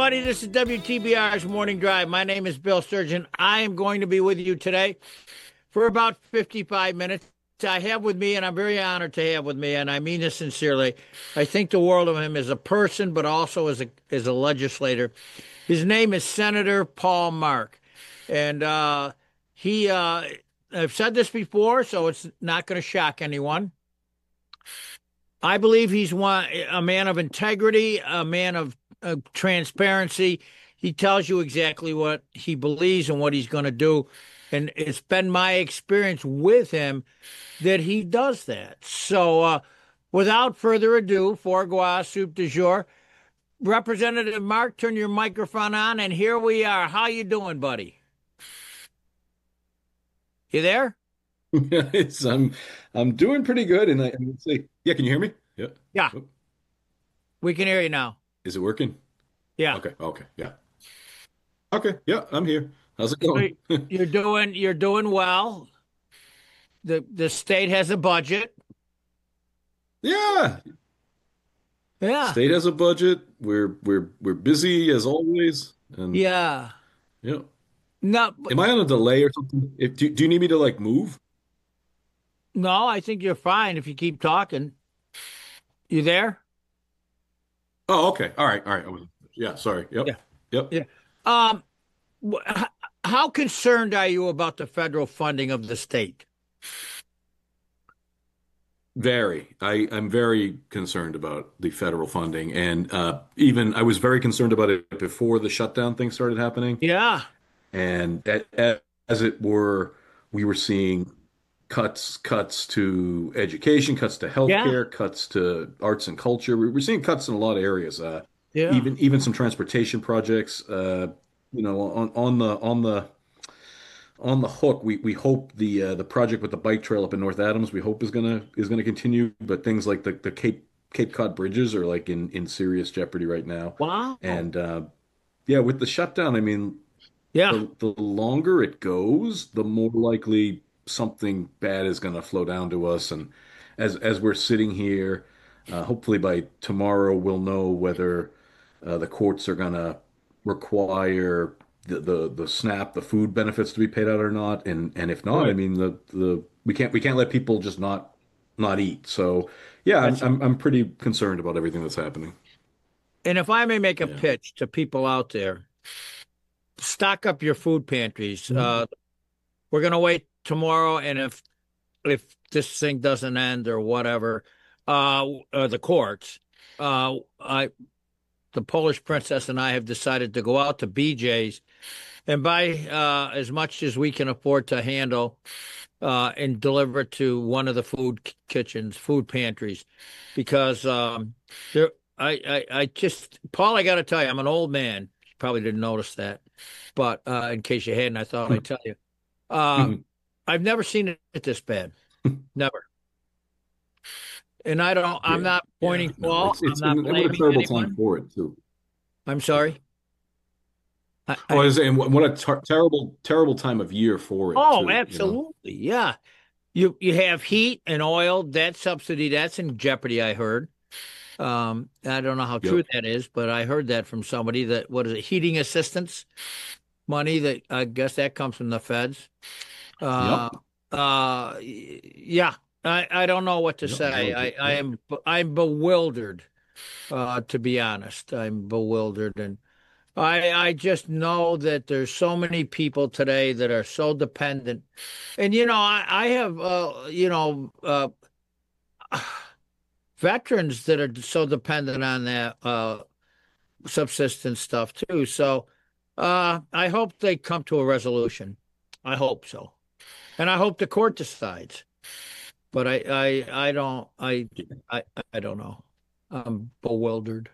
everybody. This is WTBR's Morning Drive. My name is Bill Sturgeon. I am going to be with you today for about 55 minutes. I have with me, and I'm very honored to have with me, and I mean this sincerely. I think the world of him as a person, but also as a legislator. His name is Senator Paul Mark. And I've said this before, so it's not going to shock anyone. I believe he's a man of integrity, a man of transparency. He tells you exactly what he believes and what he's going to do. And it's been my experience with him that he does that. So without further ado, fourgois soup du jour. Representative Mark, turn your microphone on, and here we are. How you doing, buddy? You there? It's I'm doing pretty good, and I would say, yeah. Can you hear me? Yeah. Yeah, Oh, we can hear you now. is it working? Yeah. Okay. Okay. Yeah. Okay. Yeah. I'm here. How's it So going? you're doing well. The state has a budget. Yeah. Yeah. State has a budget. We're busy as always, and Yeah. yeah. No, Am I on a delay or something? Do you need me to like move? no, I think you're fine if you keep talking. You there? Oh, okay. All right. All right. Yeah. Sorry. Yeah. Yep. Yep. Yeah. Um, how concerned are you about the federal funding of the state? Very. I'm very concerned about the federal funding, and even I was very concerned about it before the shutdown thing started happening. Yeah. And as it were, we were seeing cuts to education, cuts to Yeah. healthcare, cuts to arts and culture. We were seeing cuts in a lot of areas. Yeah. Even some transportation projects. On the hook, we hope the project with the bike trail up in North Adams, we hope is gonna continue. But things like the Cape Cod bridges are like in serious jeopardy right now. Wow. And yeah, with the shutdown, I mean, Yeah. the longer it goes, the more likely something bad is going to flow down to us. And as we're sitting here, hopefully by tomorrow we'll know whether the courts are going to require the SNAP, the food benefits to be paid out or not. And if not, I Good. mean the we can't let people just not eat. So yeah, I'm That's I'm I'm pretty concerned about everything that's happening. and if I may make a Yeah. pitch to people out there, stock up your food pantries. Mhm. We're gonna wait tomorrow, and if this thing doesn't end or whatever, the courts, I the Polish princess and I have decided to go out to BJ's and buy as much as we can afford to handle and deliver it to one of the kitchens, food pantries, because there. I just, Paul, I got to tell you, I'm an old man. You probably didn't notice that, but in case you hadn't, I thought I'd tell you. Uh, I've never seen it this bad. Never. And I'm Yeah. not Yeah. pointing No, Paul. I'm it's not and what a blaming terrible time anyone. for it too. I'm sorry. Oh, I I was saying, what a terrible time of year for it oh, too, you know? absolutely. Yeah. You have heat and oil, that subsidy, that's in jeopardy, I heard. I don't know how true Yep. that is, but I heard that from somebody that, what is it, heating assistance money that I guess that comes from the feds. Uh, Yep. yeah, I don't know what to Yep. No, say. I'm bewildered, to be honest. I'm bewildered, and I just know that there's so many people today that are so dependent. And I have veterans that are so dependent on that subsistence stuff too. So I hope they come to a resolution. I hope so. And I hope the court decides. But I I don't know. I'm bewildered.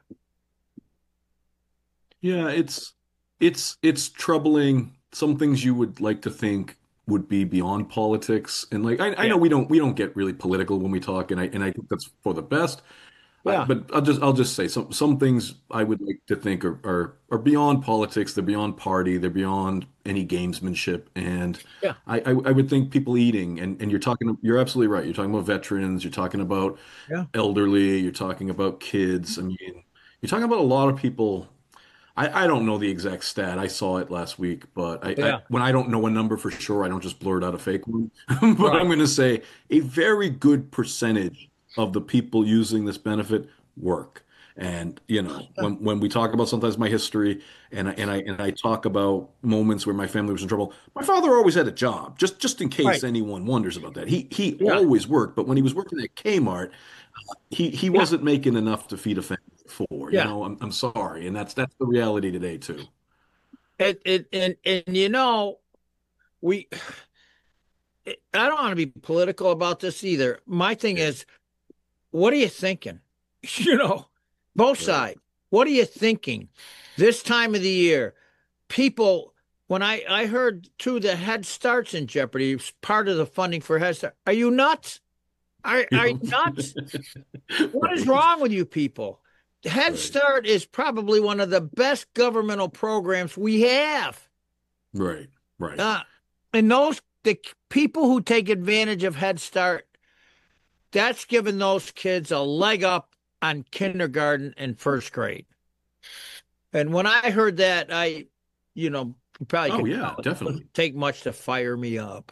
Yeah, it's troubling. Some things you would like to think would be beyond politics. And like I Yeah. know we don't get really political when we talk, and I think that's for the best. Yeah. But I'll just say some things I would like to think are beyond politics. They're beyond party. They're beyond any gamesmanship. And Yeah. I would think people eating, and you're absolutely right. You're talking about veterans. You're talking about Yeah. elderly. You're talking about kids. I mean, you're talking about a lot of people. I don't know the exact stat. I saw it last week, but Yeah, when I don't know a number for sure, I don't just blurt out a fake one. But I'm right. going to say a very good percentage of the people using this benefit work. And when we talk about sometimes my history, and I talk about moments where my family was in trouble, my father always had a job, just in case Right. anyone wonders about that. He Yeah. always worked, but when he was working at Kmart, he Yeah. wasn't making enough to feed a family of four. Yeah. I'm sorry, and that's the reality today too. And we I don't want to be political about this either. My thing Yeah, is, what are you thinking? You know, both right. sides. What are you thinking? This time of the year, people, when I heard too the Head Start's in jeopardy, it's part of the funding for Head Start. Are you nuts? Are you Yep. nuts? What is Right, wrong with you people? Head right, Start is probably one of the best governmental programs we have. right, right. Uh, and the people who take advantage of Head Start, that's giving those kids a leg up on kindergarten and first grade. And when I heard that, you probably Oh could yeah, tell it definitely. doesn't take much to fire me up.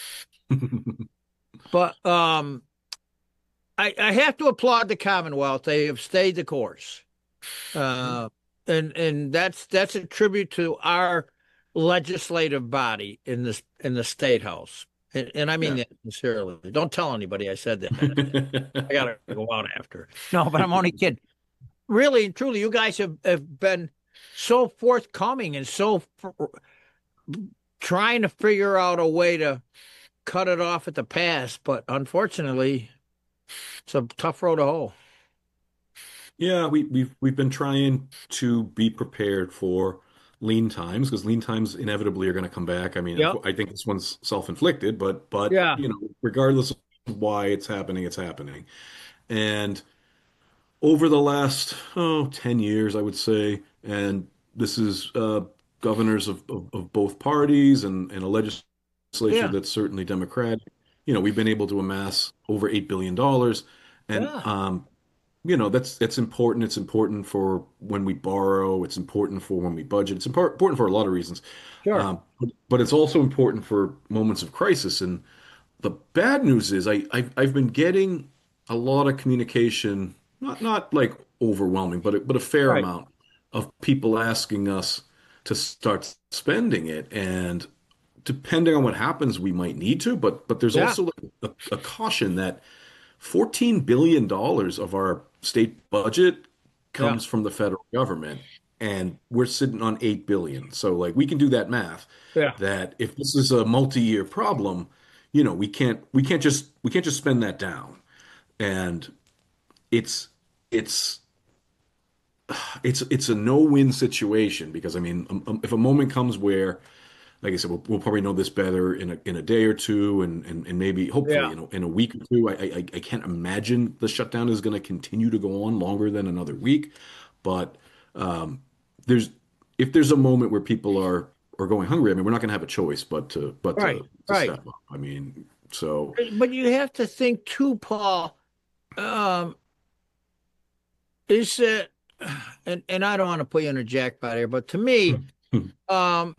But I have to applaud the Commonwealth. They have stayed the course. Uh, and that's a tribute to our legislative body in the state house. And I mean Yeah. that sincerely. Don't tell anybody I said that. I gotta go out after. No, but I'm only kidding. Really and truly, you guys have been so forthcoming and so trying to figure out a way to cut it off at the pass. But unfortunately, it's a tough road to hoe. Yeah, we've been trying to be prepared for lean times because lean times inevitably are going to come back. I mean, Yep. I think this one's self-inflicted, but Yeah. regardless of why it's happening, it's happening. And over the last 10 years, I would say, and this is governors of both parties and a legislature Yeah. that's certainly Democratic. We've been able to amass over $8 billion, and Yeah. that's important. It's important for when we borrow. It's important for when we budget. It's important for a lot of reasons. Sure. But it's also important for moments of crisis. And the bad news is I've been getting a lot of communication, not like overwhelming, but a fair Right. amount of people asking us to start spending it. And depending on what happens, we might need to, but there's Yeah. also a caution that $14 billion of our state budget Yeah. comes from the federal government, and we're sitting on 8 billion. So like we can do that math Yeah. that if this is a multi-year problem, we can't just spend that down. And it's it's it's a no-win situation because I mean, if a moment comes where, like I said, we'll probably know this better in a day or two, and maybe hopefully Yeah. in a week or two. I can't imagine the shutdown is going to continue to go on longer than another week, but um, there's if there's a moment where people are going hungry, I mean, we're not going to have a choice but to but Right. to Right. step up. I mean, so But you have to think too, Paul. Um, is it, and I don't want to put you in a jackpot here, but to me, um,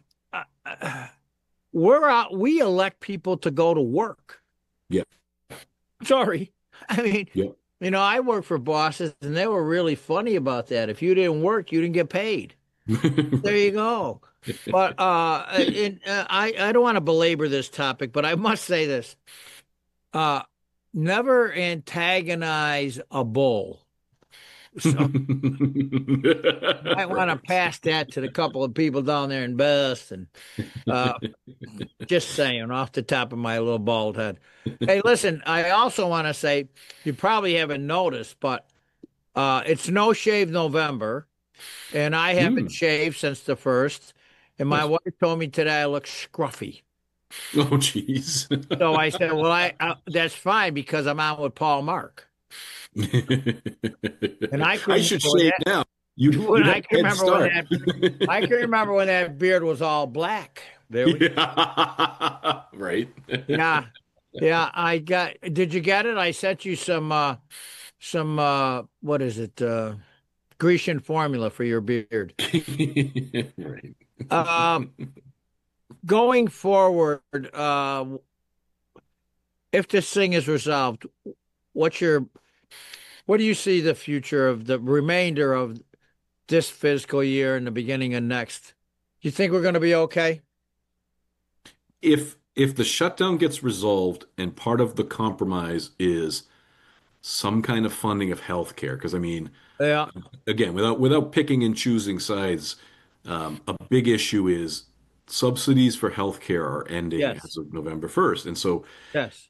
we're out. We elect people to go to work. yeah, Sorry, I mean, yeah. I work for bosses, and they were really funny about that. If you didn't work, you didn't get paid. There you Right. go. But I don't want to belabor this topic, but I must say this: uh, never antagonize a bull. So might want to Right. pass that to the couple of people down there in Boston. Uh, just saying, off the top of my little bald head. Hey, listen, I also want to say you probably haven't noticed, but it's No Shave November, and I haven't Mm, shaved since the first. And my nice. wife told me today I look scruffy. Oh, jeez. So I said, well, that's fine because I'm out with Paul Mark. And I can I remember should when shave now. You'd have I a can head remember when start. I can remember when that beard was all black. There we Yeah. Right. Yeah. Yeah, did you get it? I sent you some what is it? Grecian formula for your beard. Right. Uh, Going forward, if this thing is resolved, what's your what do you see the future of the remainder of this fiscal year and the beginning of next? You think we're going to be okay? If the shutdown gets resolved and part of the compromise is some kind of funding of healthcare, because I mean, Yeah. again, without picking and choosing sides, a big issue is subsidies for healthcare are ending Yes. as of November 1st. And so Yes.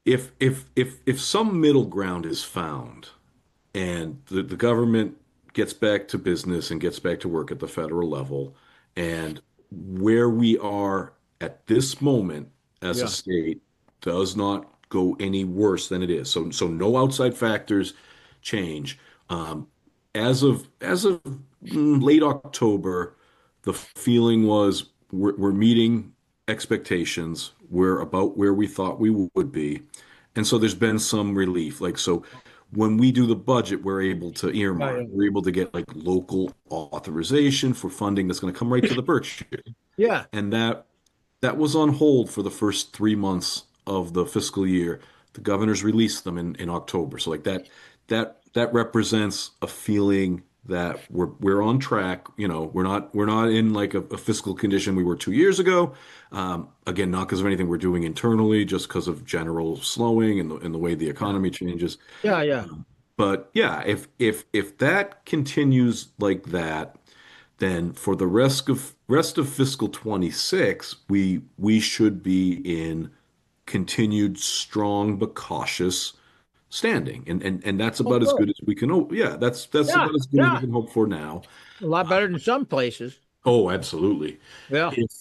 if some middle ground is found and the government gets back to business and gets back to work at the federal level, and where we are at this moment as a Yeah. state does not go any worse than it is. So no outside factors change. Um, as of late October, the feeling was we're meeting expectations. We're about where we thought we would be. And so there's been some relief. Like, so when we do the budget, we're able to Yeah. earmark, Yeah. we're able to get like local authorization for funding that's going to come right to the Berkshire. Yeah. And that was on hold for the first 3 months of the fiscal year. The governors released them in October. So like that represents a feeling that we're on track. You know, we're not in like a fiscal condition we were 2 years ago. Again, not because of anything we're doing internally, just because of general slowing and the way the Yeah. economy changes. Yeah. Yeah. But yeah, if that continues like that, then for the rest of fiscal 26, we should be in continued strong but cautious standing. And that's Oh, about as good. good as we can hope. Yeah, that's Yeah. about as good as we Yeah. can hope for now. A lot better than some places. Oh, absolutely. Yeah. If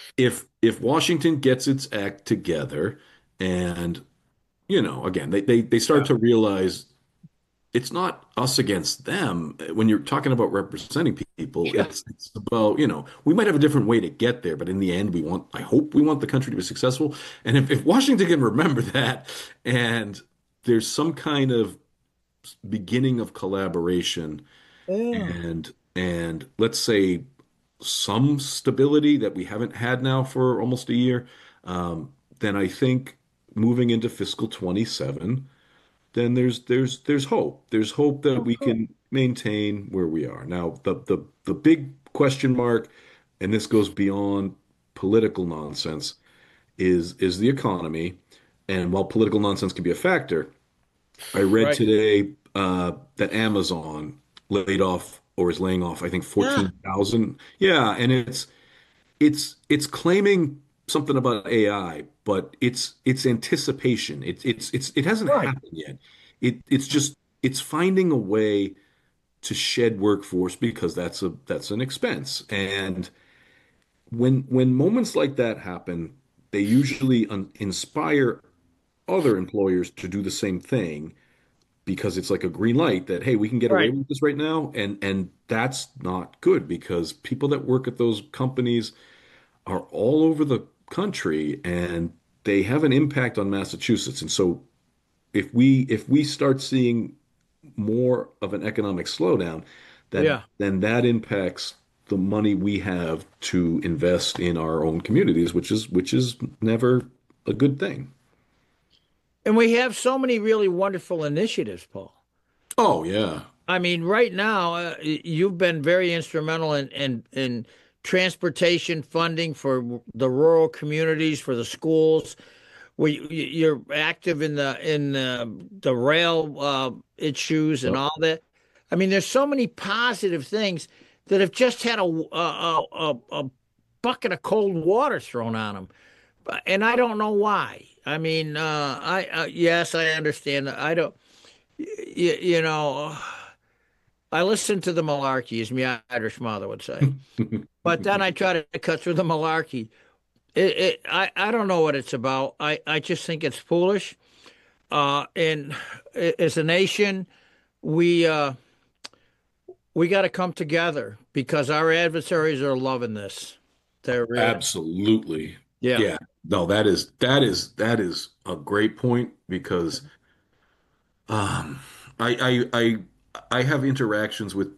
if Washington gets its act together and again, they start Yeah. to realize it's not us against them. When you're talking about representing people, Yeah. it's about, we might have a different way to get there, but in the end, I hope we want the country to be successful. And if Washington can remember that and there's some kind of beginning of collaboration Yeah. and let's say some stability that we haven't had now for almost a year, then I think moving into fiscal 27, then there's hope. There's hope that Oh, we cool. can maintain where we are. Now, the big question mark, and this goes beyond political nonsense, is the economy. And while political nonsense can be a factor, I read Right. today that Amazon laid off or is laying off, I think, Yeah. 14,000. Yeah, and it's claiming something about AI, but it's anticipation. It hasn't Right. happened yet. It's finding a way to shed workforce because that's an expense. And when moments like that happen, they usually inspire other employers to do the same thing because it's like a green light that, hey, we can get away Right. with this right now, and that's not good because people that work at those companies are all over the country and they have an impact on Massachusetts. And so if we start seeing more of an economic slowdown, Yeah. then that impacts the money we have to invest in our own communities, which is never a good thing. And we have so many really wonderful initiatives, Paul. Oh yeah. I mean, right now, you've been very instrumental in transportation funding for the rural communities, for the schools. You're active in the rail issues and Yep. all that. I mean, there's so many positive things that have just had a bucket of cold water thrown on them, and I don't know why. I mean, I yes, I understand. I don't, you know. I listen to the malarkey, as my Irish mother would say. But then I try to cut through the malarkey. I don't know what it's about. I just think it's foolish. And as a nation, we uh, we got to come together because our adversaries are loving this. They're really, Absolutely. yeah, Yeah. No, that is a great point because um I I I I have interactions with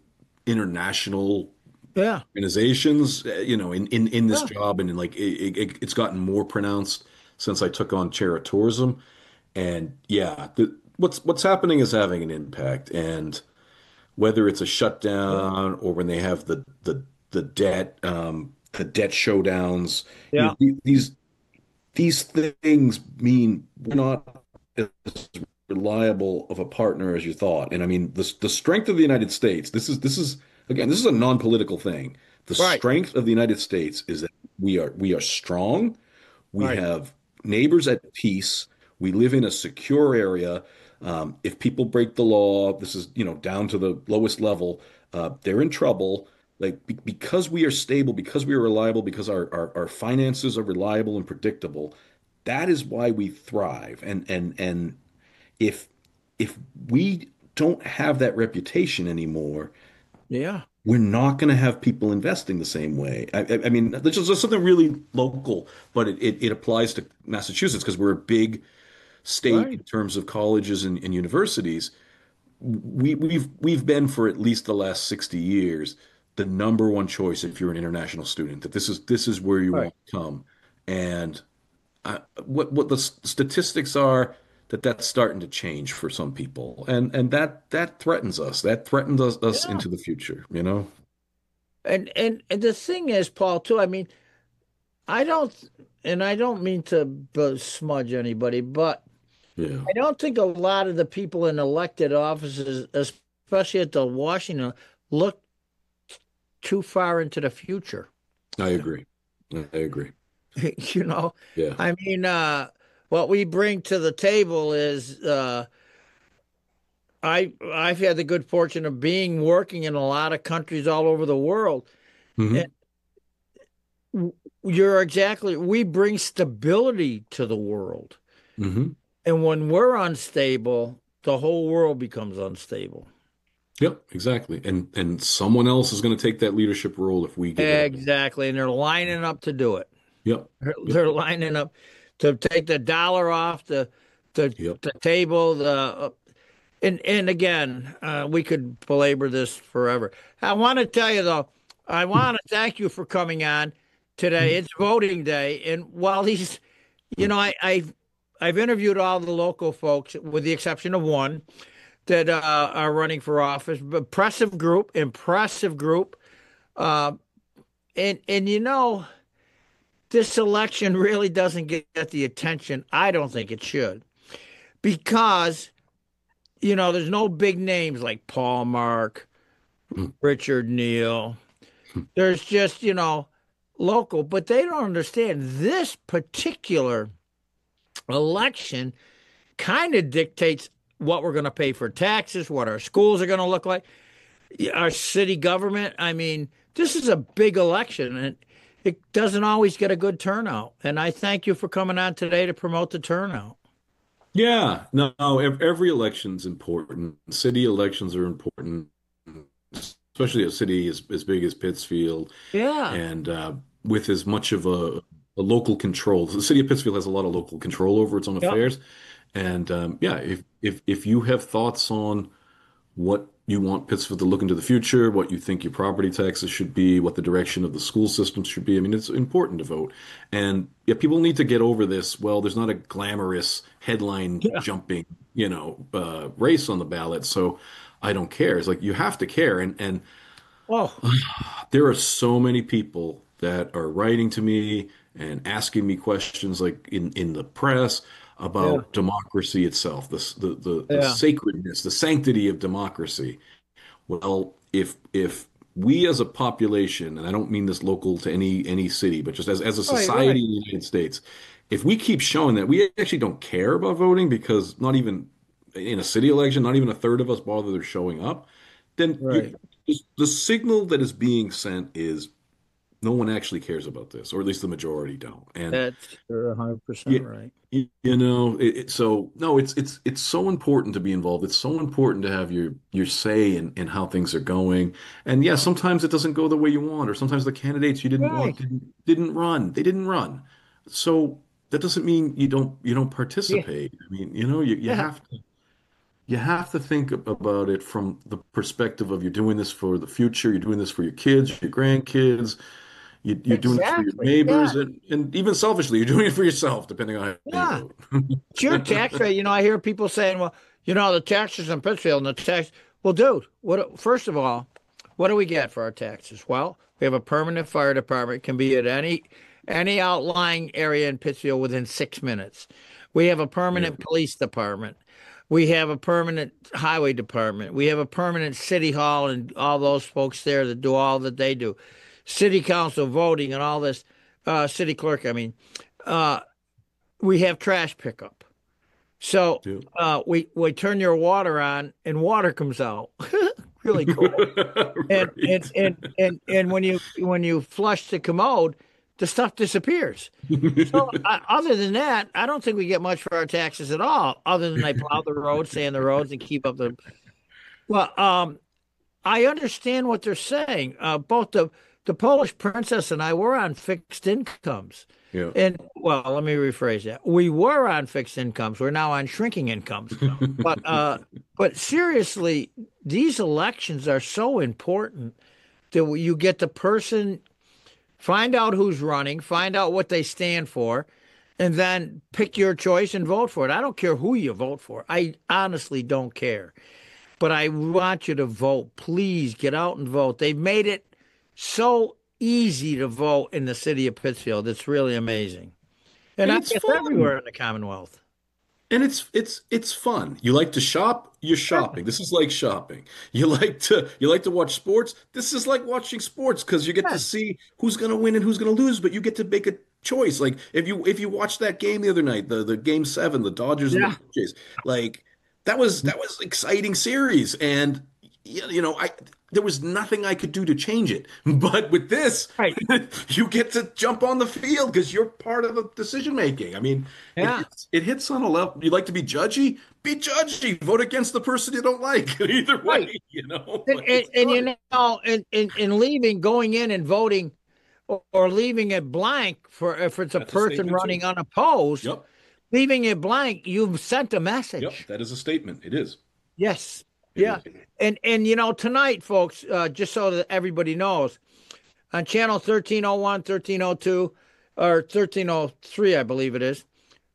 international Yeah. organizations, in this Yeah. job, and it's gotten more pronounced since I took on chair of tourism. And yeah, what's happening is having an impact. And whether it's a Yeah. shutdown or when they have the debt showdowns, Yeah. these things mean we're not as reliable of a partner as you thought. And I mean, the strength of the United States, this is again, this is a non-political thing. The Right. strength of the United States is that we are strong. We Right. have neighbors at peace. We live in a secure area. If people break the law, this is, down to the lowest level, they're in trouble. Like because we are stable, because we are reliable, because our finances are reliable and predictable, that is why we thrive. And if if we don't have that reputation anymore, Yeah. we're not going to have people investing the same way. I mean, this is just something really local, but it applies to Massachusetts because we're a big state in Right. terms of colleges and universities. We've been for at least the last 60 years the number one choice if you're an international student, that this is where you Right. want to come. And what the statistics are, that's starting to change for some people, and that threatens us. That threatens us Yeah. into the future, you know? And the thing is, Paul, too, I mean, I don't, and I don't mean to smudge anybody, but Yeah, I don't think a lot of the people in elected offices, especially at the Washington, look too far into the future. I agree. I agree. You know, Yeah. I mean, what we bring to the table is, I've had the good fortune of being working in a lot of countries all over the world. And Hmm. you're exactly, we bring stability to the world. Hmm. And when we're unstable, the whole world becomes unstable. Yep, exactly. And someone else is going to take that leadership role if we give it up. Exactly. And they're lining up to do it. Yep. Yep. They're lining up to take the dollar off Yep. the table. And again, we could belabor this forever. I want to tell you though, I want to thank you for coming on today. It's voting day, and while these, I've interviewed all the local folks, with the exception of one that are running for office. Impressive group. Uh, and this election really doesn't get the attention I don't think it should, because there's no big names like Paul Mark, Richard Neal. There's just, local, but they don't understand this particular election kind of dictates what we're going to pay for taxes, what our schools are going to look like, our city government. I mean, this is a big election, and it doesn't always get a good turnout. And I thank you for coming on today to promote the turnout. Yeah. No, every election's important. City elections are important, especially a city as big as Pittsfield, Yeah. and with as much of a local control. The city of Pittsfield has a lot of local control over its own Yep. affairs. And yeah, if you have thoughts on what you want Pittsfield to look into the future, what you think your property taxes should be, what the direction of the school system should be. I mean, it's important to vote. And yeah, people need to get over this. Well, there's not a glamorous headline Yeah. jumping, race on the ballot, so I don't care. It's like you have to care. And Oh, there are so many people that are writing to me and asking me questions like in the press yeah. about democracy itself, the Yeah. sacredness, the sanctity of democracy. Well, if we as a population, and I don't mean this local to any city, but just as a Right, right. society in the United States, if we keep showing that we actually don't care about voting, because not even in a city election, not even a third of us bother showing up, then Right. the signal that is being sent is no one actually cares about this, or at least the majority don't. And That's you're 100% yeah, right. so no, it's so important to be involved. It's so important to have your say in how things are going. And yeah, sometimes it doesn't go the way you want, or sometimes the candidates you didn't want Right. didn't run. They didn't run. So that doesn't mean you don't Yeah. participate. I mean, you Yeah. have to. you have to think about it from the perspective of you're doing this for the future, you're doing this for your kids, your grandkids, you're doing it for your Exactly. Yeah. neighbors, and even selfishly, you're doing it for yourself, depending on how you Yeah. vote. It's your tax rate. I hear people saying, well, the taxes in Pittsfield and the tax. Well, dude, first of all, what do we get for our taxes? Well, we have a permanent fire department, can be at any outlying area in Pittsfield within 6 minutes. We have a Yeah. permanent police department. We have a permanent highway department. We have a permanent city hall and all those folks there that do all that they do. City council voting and all this, city clerk, I mean. Uh, we have trash pickup. So Yeah. we turn your water on and water comes out. Really cool. And and, Right. and and and when you flush the commode, the stuff disappears. So other than that, I don't think we get much for our taxes at all, other than they plow the roads, sand the roads, and keep up the. Well, I understand what they're saying. Both the Polish princess and I were on fixed incomes. Yeah. And well, let me rephrase that. We were on fixed incomes. We're now on shrinking incomes. But seriously, these elections are so important that you get the person, find out who's running, find out what they stand for, and then pick your choice and vote for it. I don't care who you vote for. I honestly don't care. But I want you to vote. Please get out and vote. They've made it so easy to vote in the city of Pittsfield. It's really amazing. And And I it's guess fun. everywhere in the Commonwealth. And it's fun. You like to shop, you're shopping. This is like shopping. You like to watch sports. This is like watching sports because you get to Yeah. see who's going to win and who's going to lose, but you get to make a choice. Like if you watched that game the other night, the game seven, the Dodgers and the Yeah. Blue Jays, like that was exciting series. And I there was nothing I could do to change it. But with this, Right. you get to jump on the field because you're part of the decision making. I mean, it Yeah. hits it hits on a level. You like to be judgy? Be judgy. Vote against the person you don't like. Either Right. way. And, But and, it's and fun. in leaving, going in and voting or leaving it blank for if it's a That's a person statement too. running unopposed, Yep. leaving it blank, you've sent a Yep. message. That is a statement. It is. Yes. It Yeah. is. And tonight, folks, just so that everybody knows, on channel 1301, 1302, or 1303, I believe it is.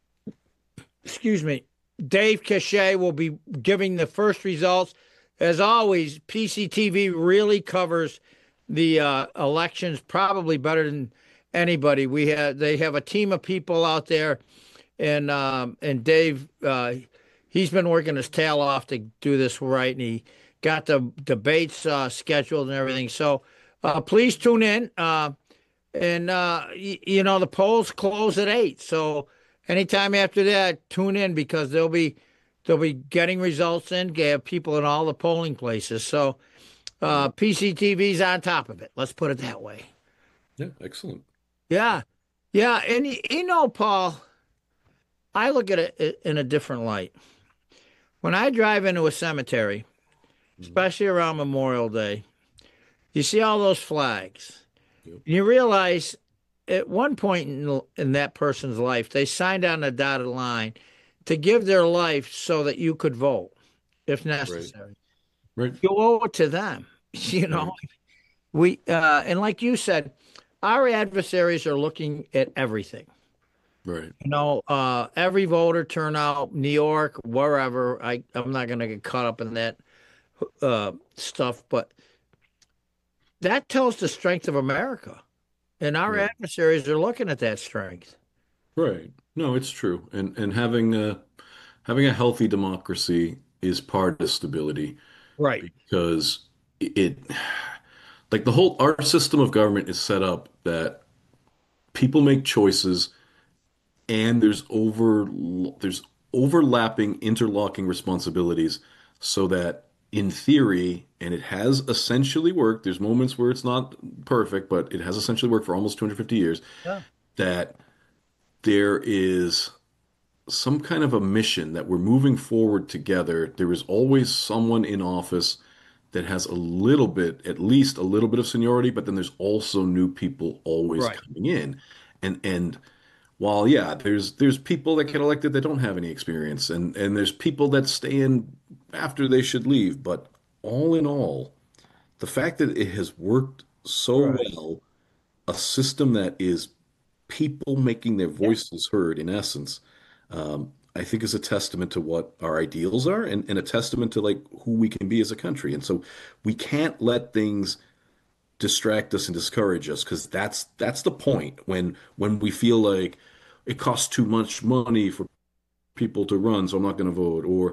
Excuse me. Dave Cachet will be giving the first results. As always, PCTV really covers the elections probably better than anybody. They have a team of people out there, and Dave he's been working his tail off to do this right, and he got the debates scheduled and everything. So please tune in. And the polls close at 8. So anytime after that, tune in because they'll be getting results in. They have people in all the polling places. So PCTV's on top of it. Let's put it that way. Yeah. Excellent. Yeah, yeah. And Paul, I look at it in a different light. When I drive into a cemetery, Mhm. especially around Memorial Day, you see all those flags. Yep. And you realize at one point in that person's life, they signed on a dotted line to give their life so that you could vote if Right. necessary. Right. You owe it to them. You know, Right. and like you said, our adversaries are looking at everything. Right. Every voter turnout, New York, wherever. I'm not going to get caught up in that stuff, but that tells the strength of America. And our Right. adversaries are looking at that strength. Right. No, it's true. And having a healthy democracy is part of stability Right. because it like the whole our system of government is set up that people make choices and there's overlapping interlocking responsibilities so that in theory, and it has essentially worked, there's moments where it's not perfect, but it has essentially worked for almost 250 years, Yeah. that there is some kind of a mission that we're moving forward together. There is always someone in office that has a little bit, at least a little bit of seniority, but then there's also new people always Right. coming in. And while yeah, there's people that get elected that don't have any experience, and there's people that stay in after they should leave. But all in all, the fact that it has worked so Right. well, a system that is people making their Yeah. voices heard, in essence, I think is a testament to what our ideals are and a testament to like who we can be as a country. And so we can't let things distract us and discourage us because that's the point when we feel like it costs too much money for people to run, so I'm not going to vote, or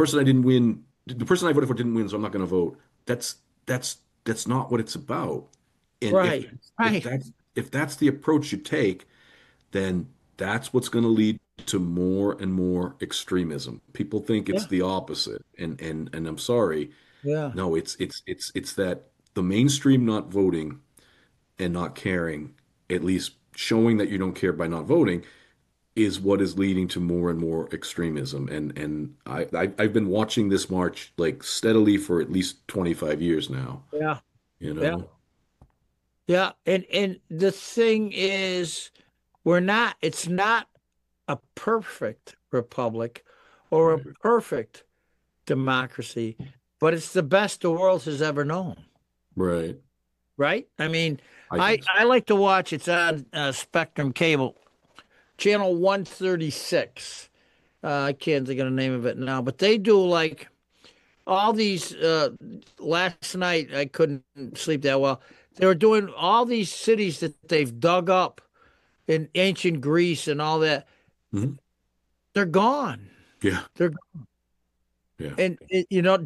the person I voted for didn't win, so I'm not going to vote. That's not what it's about. And Right. if Right. that's the approach you take, then that's what's going to lead to more and more extremism. People think it's Yeah. the opposite, and I'm sorry, Yeah. no, it's that the mainstream not voting and not caring, at least showing that you don't care by not voting, is what is leading to more and more extremism. I've been watching this march like steadily for at least 25 years now, Yeah. you Yeah. know? Yeah. And the thing is, it's not a perfect republic or a Right. perfect democracy, but it's the best the world has ever known, Right. right? I mean, I I think so. I like to watch. It's on Spectrum Cable, channel 136. I can't think of the name of it now, but they do like all these. Last night I couldn't sleep that well. They were doing all these cities that they've dug up in ancient Greece and all that. Mhm. They're gone. Yeah. They're Yeah. and you know,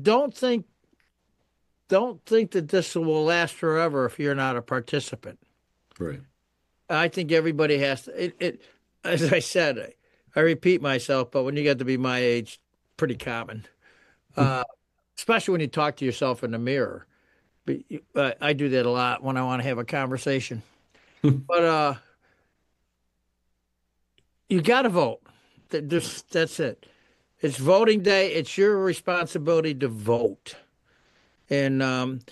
don't think that this will last forever if you're not a participant. Right. I think everybody has to. As I said, I repeat myself, but when you get to be my age, pretty common. Uh, Especially when you talk to yourself in the mirror. I do that a lot when I want to have a conversation. But you got to vote. That's it. It's voting day. It's your responsibility to vote. And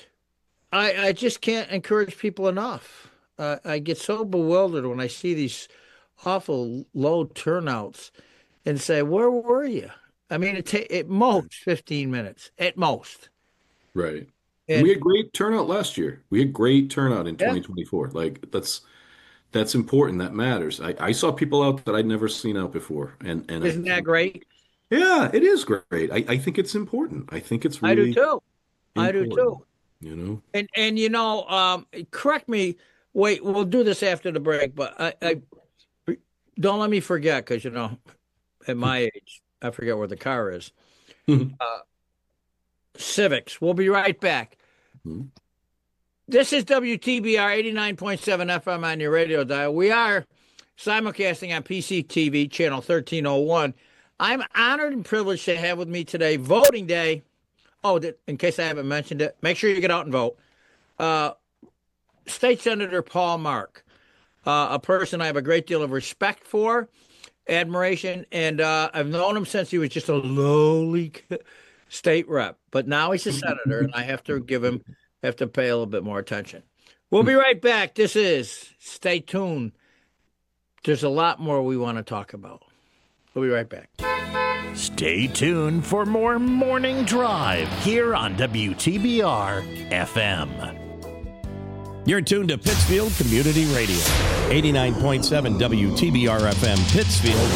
I just can't encourage people enough. I get so bewildered when I see these awful low turnouts and say, "Where were you?" I mean, at most 15 minutes, at most. Right. And we And had great turnout last year. We had great turnout in yeah, 2024. Like that's important. That matters. I saw people out that I'd never seen out before. And I isn't that think, great? yeah, it is great. I think it's important. I think it's I do really too. I do too. important, you know? And you know, correct me. Wait, we'll do this after the break, but I don't let me forget because you know, at my age, I forget where the car is. Uh, Civics. We'll be right back. This is WTBR 89.7 FM on your radio dial. We are simulcasting on PCTV, channel 1301. I'm honored and privileged to have with me today voting day. Oh, in case I haven't mentioned it, make sure you get out and vote. Uh, State Senator Paul Mark, a person I have a great deal of respect for, admiration, and I've known him since he was just a lowly state rep. But now he's a senator, and I have to pay a little bit more attention. We'll be right back. This is Stay Tuned. There's a lot more we want to talk about. We'll be right back. Stay tuned for more Morning Drive here on WTBR FM. You're tuned to Pittsfield Community Radio, 89.7 WTBR FM Pittsfield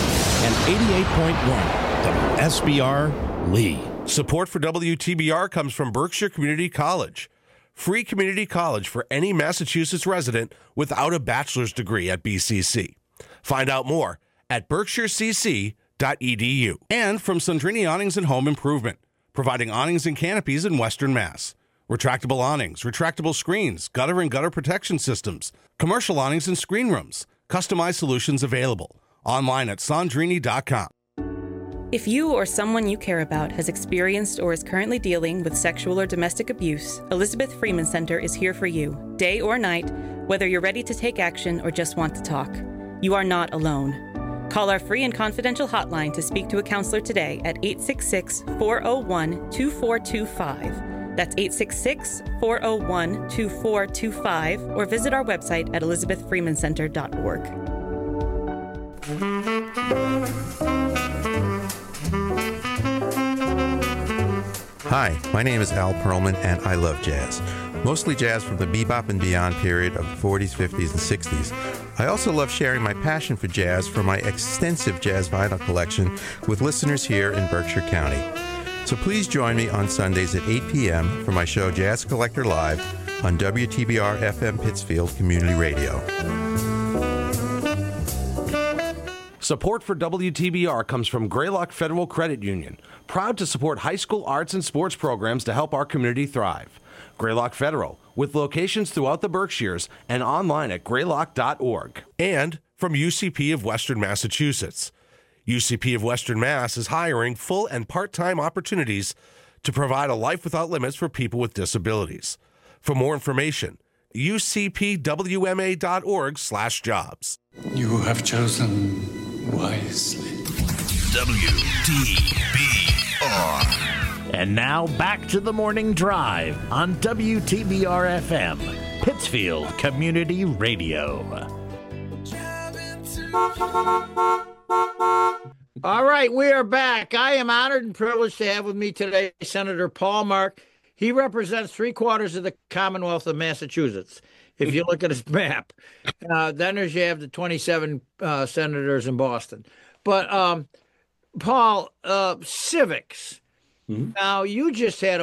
and 88.1 WSBR Lee. Support for WTBR comes from Berkshire Community College. Free community college for any Massachusetts resident without a bachelor's degree at BCC. Find out more at berkshirecc.edu. And from Sandrini Awnings and Home Improvement, providing awnings and canopies in Western Mass. Retractable awnings, retractable screens, gutter and gutter protection systems, commercial awnings and screen rooms, customized solutions available. Online at sandrini.com. If you or someone you care about has experienced or is currently dealing with sexual or domestic abuse, Elizabeth Freeman Center is here for you, day or night, whether you're ready to take action or just want to talk. You are not alone. Call our free and confidential hotline to speak to a counselor today at 866-401-2425. That's 866-401-2425, or visit our website at elizabethfreemancenter.org. Hi, my name is Al Perlman, and I love jazz. Mostly jazz from the bebop and beyond period of the 40s, 50s, and 60s. I also love sharing my passion for jazz from my extensive jazz vinyl collection with listeners here in Berkshire County. So please join me on Sundays at 8 p.m. for my show Jazz Collector Live on WTBR FM Pittsfield Community Radio. Support for WTBR comes from Greylock Federal Credit Union, proud to support high school arts and sports programs to help our community thrive. Greylock Federal, with locations throughout the Berkshires and online at greylock.org. And from UCP of Western Massachusetts. UCP of Western Mass is hiring full and part-time opportunities to provide a life without limits for people with disabilities. For more information, ucpwma.org/jobs. You have chosen wisely. WTBR. And now back to the morning drive on WTBR FM, Pittsfield Community Radio. All right, we are back. I am honored and privileged to have with me today Senator Paul Mark. He represents 3/4 of the Commonwealth of Massachusetts. If you look at his map, then you have the 27 senators in Boston. But Paul, civics. Mm-hmm. Now you just had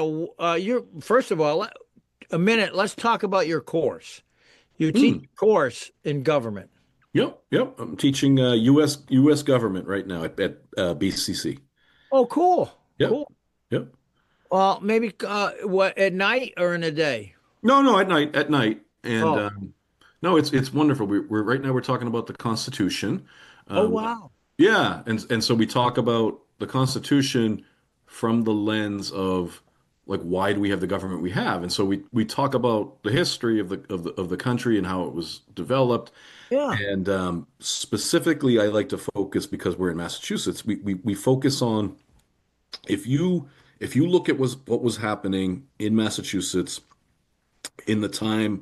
first of all, a minute. Let's talk about your course. You teach a course in government. Yep. I'm teaching U.S. government right now at BCC. Oh, cool. Yep. Cool. Yep. Well, maybe what, at night or in the day? No, at night. And no, it's wonderful. We're right now we're talking about the Constitution. Oh, wow. Yeah, and so we talk about the Constitution from the lens of like why do we have the government we have, and so we talk about the history of the country and how it was developed. Yeah. And specifically, I like to focus because we're in Massachusetts. We focus on if you look at what was happening in Massachusetts in the time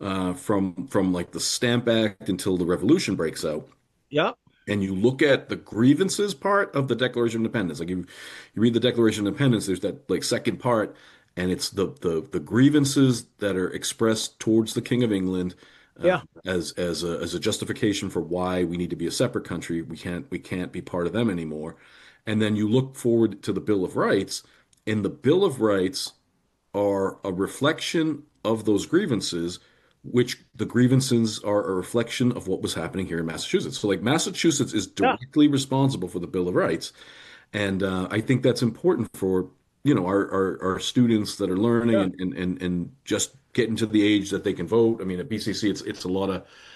from like the Stamp Act until the Revolution breaks out. Yep. And you look at the grievances part of the Declaration of Independence. Like you read the Declaration of Independence, there's that like second part, and it's the grievances that are expressed towards the King of England. As a justification for why we need to be a separate country. We can't be part of them anymore. And then you look forward to the Bill of Rights, and the Bill of Rights are a reflection of those grievances, which the grievances are a reflection of what was happening here in Massachusetts. So like Massachusetts is directly responsible for the Bill of Rights. And I think that's important for, our students that are learning and just getting to the age that they can vote. I mean, at BCC, it's a lot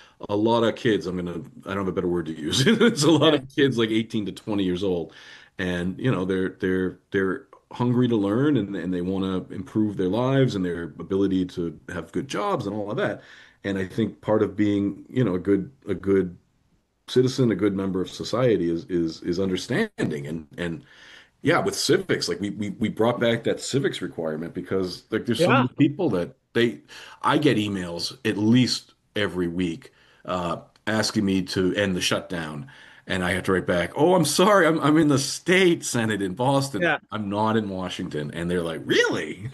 of kids. I don't have a better word to use. It's a lot of kids like 18 to 20 years old. And, they're hungry to learn and they want to improve their lives and their ability to have good jobs and all of that. And I think part of being, a good citizen, a good member of society is understanding. And yeah, with civics, like we brought back that civics requirement because like there's so many people that I get emails at least every week asking me to end the shutdown. And I have to write back, oh, I'm sorry, I'm in the state Senate in Boston. Yeah. I'm not in Washington. And they're like, really?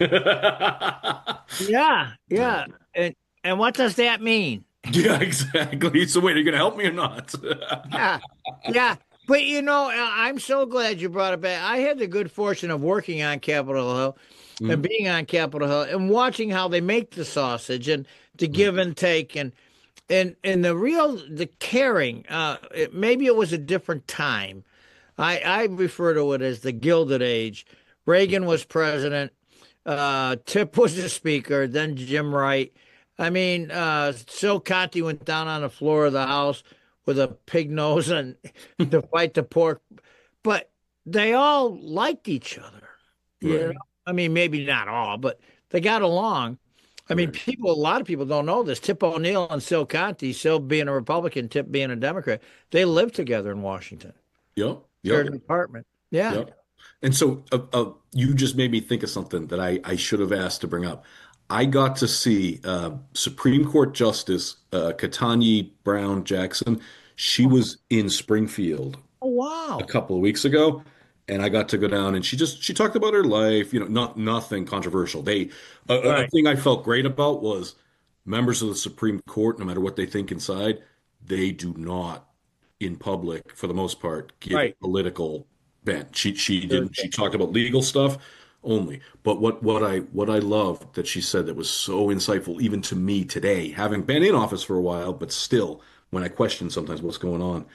Yeah. And what does that mean? Yeah, exactly. So wait, are you going to help me or not? Yeah. But, I'm so glad you brought it back. I had the good fortune of working on Capitol Hill and being on Capitol Hill and watching how they make the sausage and the give and take and the caring. Maybe it was a different time. I refer to it as the Gilded Age. Reagan was president. Tip was the speaker. Then Jim Wright. I mean, Sil Conti went down on the floor of the House with a pig nose and to fight the pork. But they all liked each other. Right. I mean, maybe not all, but they got along. I mean, a lot of people don't know this. Tip O'Neill and Sil Conti, Sil being a Republican, Tip being a Democrat, they lived together in Washington. Yep. Shared an apartment. Yeah. Yep. And so you just made me think of something that I should have asked to bring up. I got to see Supreme Court Justice Ketanji Brown Jackson. She was in Springfield. Oh, wow. A couple of weeks ago. and I got to go down, and she talked about her life, nothing controversial. A Right. thing I felt great about was members of the Supreme Court, no matter what they think inside, they do not, in public, for the most part, give a Right. political bent. She Sure. didn't. She talked about legal stuff only. But what I loved that she said that was so insightful, even to me today, having been in office for a while, but still, when I question sometimes what's going on,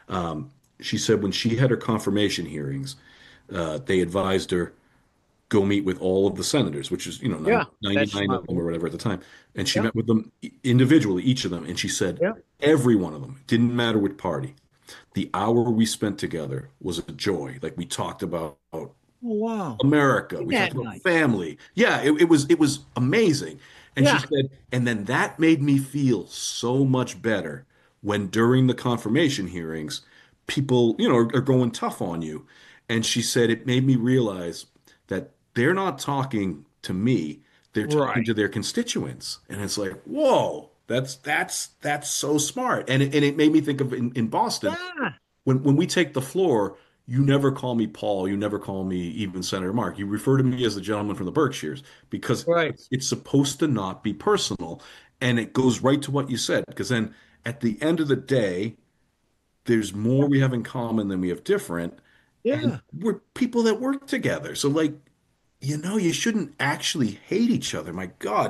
she said when she had her confirmation hearings, they advised her go meet with all of the senators, which is, Yeah, that's 99 of smart them or move. whatever at the time. And she Yeah. met with them individually, each of them. And she said, Yeah. every one of them, didn't matter which party, the hour we spent together was a joy. Like we talked about Oh, wow. America, Isn't we talked that about nice? family. Yeah, it was amazing. And she Yeah. said, and then that made me feel so much better when during the confirmation hearings, people, are going tough on you. And she said it made me realize that they're not talking to me, they're talking Right. to their constituents. And it's like, whoa, that's so smart. And it made me think of in Boston, Yeah. when we take the floor, you never call me Paul, you never call me even Senator Mark. You refer to me as the gentleman from the Berkshires because Right. it's supposed to not be personal. And it goes right to what you said, because then at the end of the day, there's more we have in common than we have different. And Yeah. we're people that work together. So like, you shouldn't actually hate each other. My God.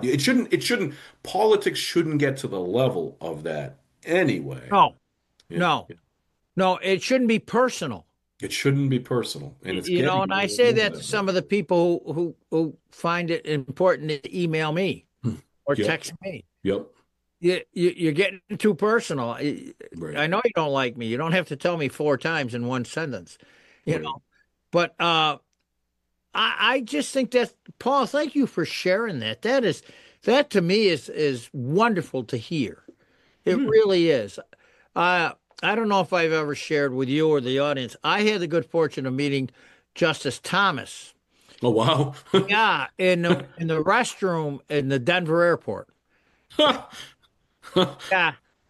Politics shouldn't get to the level of that anyway. No. Yeah. No. No. It shouldn't be personal. It shouldn't be personal. And it's And getting I more say and more that to that some way. of the people who find it important to email me or Yep. text me. Yep. You're getting too personal. Right. I know you don't like me. You don't have to tell me 4 times in one sentence, you Right. know. But I just think that, Paul, thank you for sharing that. That to me is wonderful to hear. It really is. I don't know if I've ever shared with you or the audience. I had the good fortune of meeting Justice Thomas. Oh, wow. Yeah, in the restroom in the Denver airport. Yeah,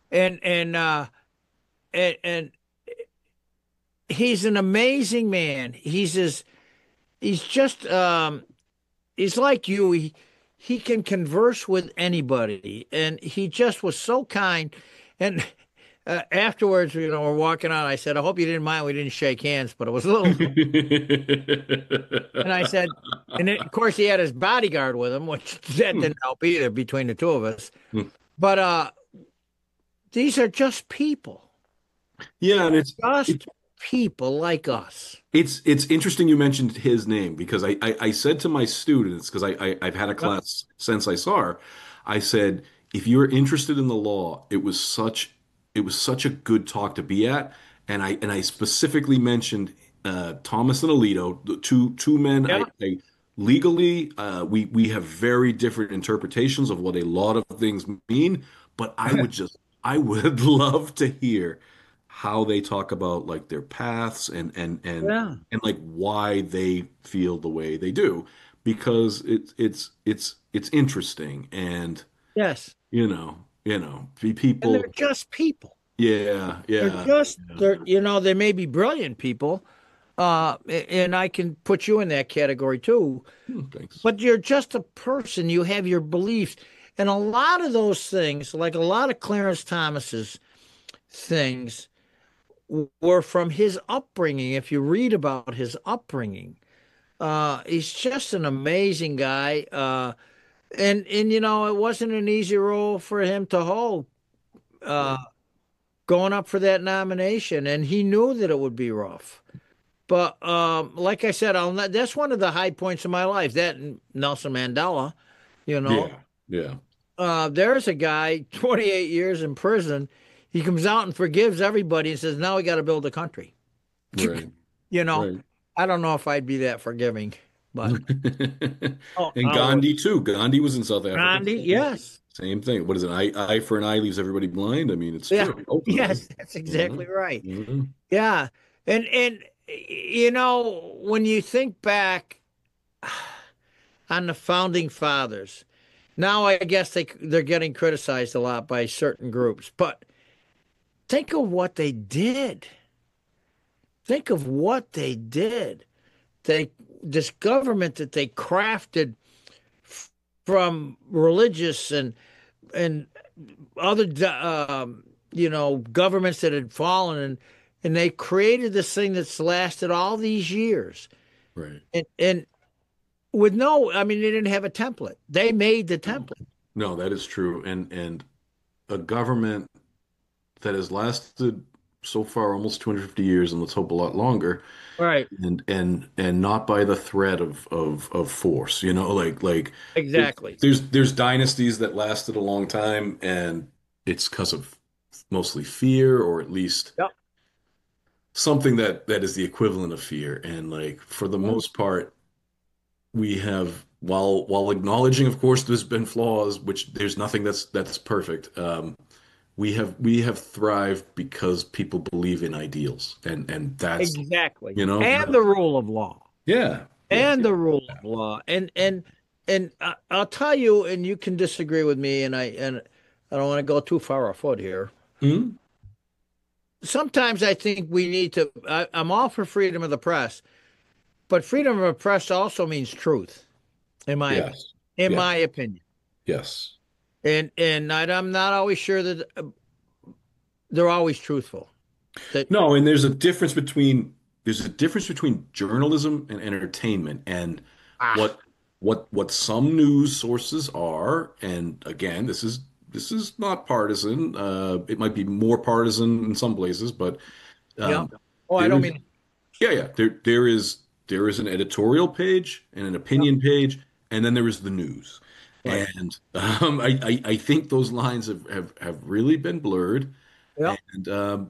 and he's an amazing man. He's just he's like you. He can converse with anybody, and he just was so kind. And afterwards, we're walking out. I said, "I hope you didn't mind. We didn't shake hands, but it was a little." And I said, and then, of course, he had his bodyguard with him, which that didn't help either between the two of us. But these are just people, Yeah, and just people like us. it's interesting you mentioned his name because I said to my students, because I've had a class since I saw her, I said, if you're interested in the law, it was such a good talk to be at. And I specifically mentioned Thomas and Alito, the two men. Yeah. Legally, we have very different interpretations of what a lot of things mean, but I would love to hear how they talk about like their paths Yeah. and like why they feel the way they do, because it's interesting. And Yes. And people. they're just people. Yeah, They may be brilliant people, and I can put you in that category too, Thanks. but you're just a person. You have your beliefs. And a lot of those things, like a lot of Clarence Thomas's things, were from his upbringing. If you read about his upbringing, he's just an amazing guy. And it wasn't an easy role for him to hold, going up for that nomination, and he knew that it would be rough. But like I said, that's one of the high points of my life. That and Nelson Mandela, you know. Yeah. There's a guy, 28 years in prison. He comes out and forgives everybody and says, now we got to build a country. Right. Right. I don't know if I'd be that forgiving, but And Gandhi too. Gandhi was in South Africa. Gandhi, yes. Same thing. What is it? Eye for an eye leaves everybody blind. I mean, it's Yeah. true. Ultimately. Yes, that's exactly right. Mhm. Yeah. And when you think back on the founding fathers, now I guess they're getting criticized a lot by certain groups, but think of what they did. think of what they did. This government that they crafted from religious and other governments that had fallen, and they created this thing that's lasted all these years. Right. And with no, I mean, they didn't have a template. They made the template. No, that is true. And a government that has lasted so far almost 250 years, and let's hope a lot longer. Right. And not by the threat of force, like Exactly. there's dynasties that lasted a long time, and it's because of mostly fear, or at least Yep. something that is the equivalent of fear. And like for the most part, we have, while acknowledging, of course, there's been flaws, which there's nothing that's perfect. We have thrived because people believe in ideals, and that's Exactly. you know And the rule of law. yeah And the rule of law. And I'll tell you, and you can disagree with me, and I don't want to go too far afoot here. Hmm? Sometimes I think we need to. I'm all for freedom of the press, but freedom of the press also means truth, in my Yes. in Yes. my opinion. Yes. And I'm not always sure that they're always truthful. No, and there's a difference between journalism and entertainment, and what some news sources are. And again, this is not partisan. It might be more partisan in some places, but Yeah. um, Oh, I there don't is mean. yeah. There is an editorial page and an opinion page, and then there is the news. Right. And I think those lines have really been blurred, Yeah. and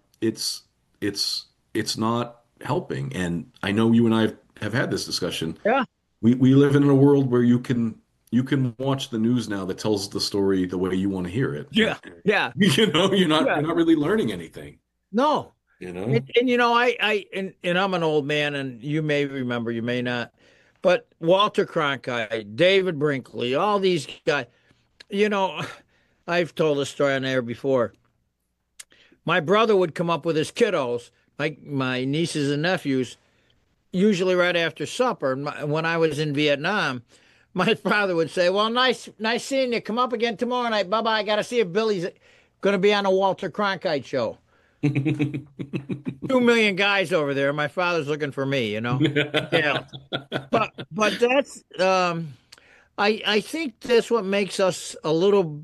it's not helping. And I know you and I have had this discussion. Yeah. We live in a world where you can watch the news now that tells the story the way you want to hear it. Yeah. Yeah. You're not Yeah. really learning anything. No. You know. And and I'm an old man, and you may remember, you may not, but Walter Cronkite, David Brinkley, all these guys, I've told this story on air before. My brother would come up with his kiddos, like my nieces and nephews, usually right after supper. And when I was in Vietnam, my father would say, "Well, nice seeing you. Come up again tomorrow night. Bye bye. I got to see if Billy's going to be on the Walter Cronkite show." 2 million guys over there. My father's looking for me, Yeah. But that's I think that's what makes us a little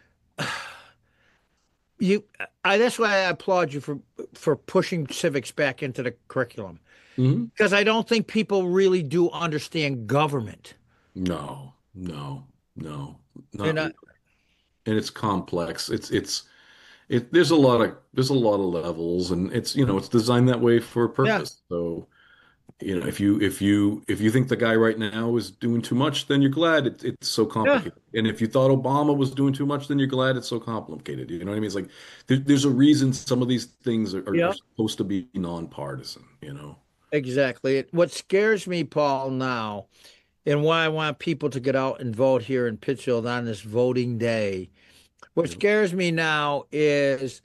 that's why I applaud you for pushing civics back into the curriculum. Mhm. Because I don't think people really do understand government. No, no, no, not And really. And it's complex. There's a lot of levels, and it's designed that way for a purpose. So, if you think the guy right now is doing too much, then you're glad it's so complicated. And if you thought Obama was doing too much, then you're glad it's so complicated. You know what I mean? It's like there's a reason some of these things are supposed to be nonpartisan. Exactly. What scares me, Paul, now, and why I want people to get out and vote here in Pittsfield on this voting day. What scares me now is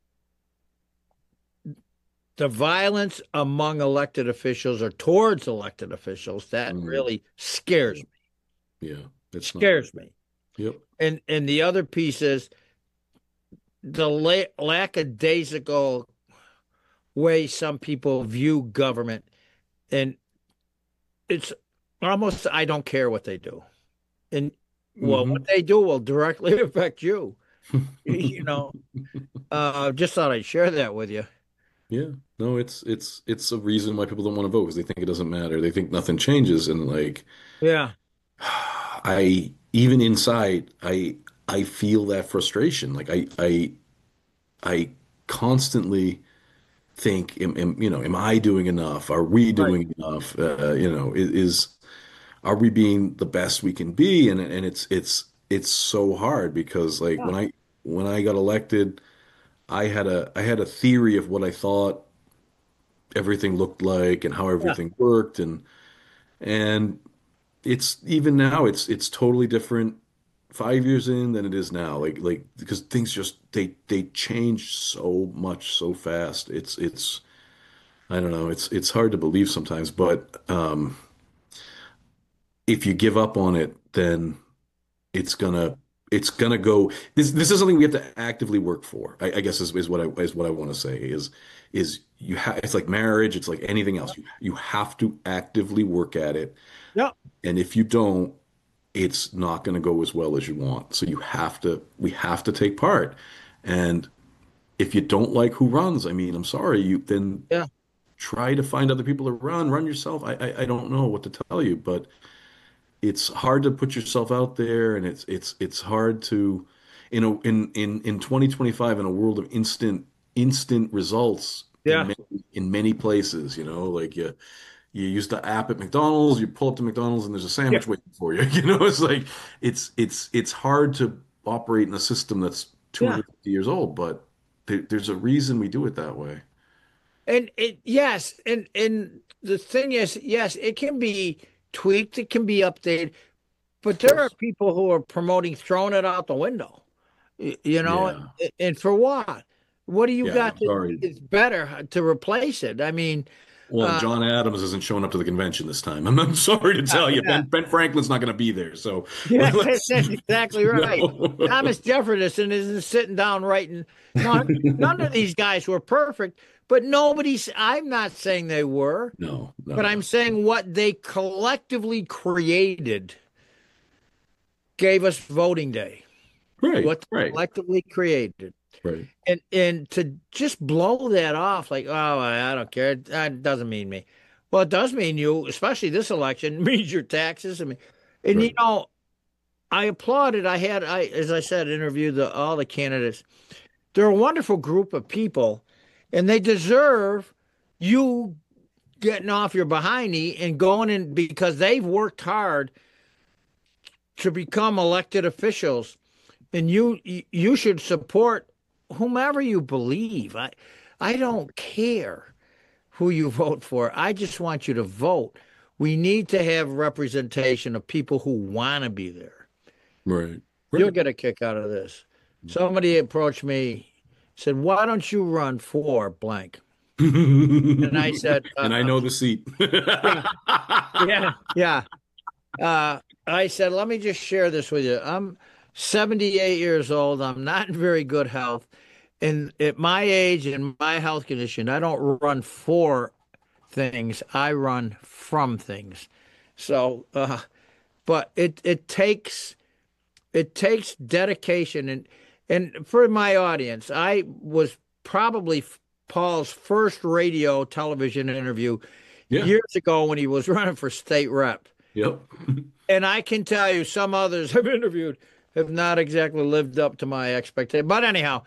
the violence among elected officials or towards elected officials. That really scares me. Yeah, it's Scares me. Yep. And the other piece is the lackadaisical way some people view government, and it's almost I don't care what they do, and what they do will directly affect you. Just thought I'd share that with you. Yeah. No, it's a reason why people don't want to vote, because they think it doesn't matter. They think nothing changes, and like Yeah. even inside, I feel that frustration. Like I constantly think, am I doing enough? Are we doing enough? Are we being the best we can be? And it's so hard, because like when I got elected, I had a theory of what I thought everything looked like and how everything worked, and it's even now it's totally different 5 years in than it is now. Like because things just they change so much so fast. I don't know. It's hard to believe sometimes, but if you give up on it, then it's gonna it's gonna go. This is something we have to actively work for. I guess is what I want to say is you have it's like marriage. It's like anything else. You have to actively work at it, Yep. and if you don't, it's not going to go as well as you want. So we have to take part. And if you don't like who runs, I mean, I'm sorry, you then Yeah. try to find other people to run yourself. I don't know what to tell you, but it's hard to put yourself out there, and it's hard to, in 2025, in a world of instant results Yeah. in many places, like you use the app at McDonald's, you pull up to McDonald's and there's a Yeah. sandwich waiting for you. It's like it's hard to operate in a system that's Yeah. 250 years old, but there's a reason we do it that way. And yes, and the thing is, yes, it can be tweaked, it can be updated, but Of there are course. people who are promoting throwing it out the window. You know, Yeah. and for what? What do you Yeah, got I'm that sorry. is better to replace it? I mean, Well, uh, John Adams isn't showing up to the convention this time. I'm sorry to tell you. yeah, Ben Franklin's not going to be there. So yeah, let's, that's exactly right. no. Thomas Jefferson isn't sitting down writing. None of these guys were perfect, but nobody's. I'm not saying they were, No, but I'm saying what they collectively created gave us voting day. Right, What they right, collectively created. right. And to just blow that off like, oh, I don't care. That doesn't mean me. Well, it does mean you, especially this election, means your taxes. I mean, and Right. I applauded. As I said, interviewed all the candidates. They're a wonderful group of people, and they deserve you getting off your behindy and going in because they've worked hard to become elected officials, and you should support whomever you believe. I don't care who you vote for. I just want you to vote. We need to have representation of people who want to be there. Right. You'll Right. get a kick out of this. Somebody approached me, said, "Why don't you run for blank?" And I said, And I know the seat. yeah, yeah, yeah. I said, let me just share this with you. I'm 78 years old. I'm not in very good health. And at my age and my health condition, I don't run for things. I run from things. So, but it takes dedication and for my audience, I was probably Paul's first radio television interview Yeah. years ago when he was running for state rep. Yep. And I can tell you, some others I've interviewed have not exactly lived up to my expectation. But anyhow,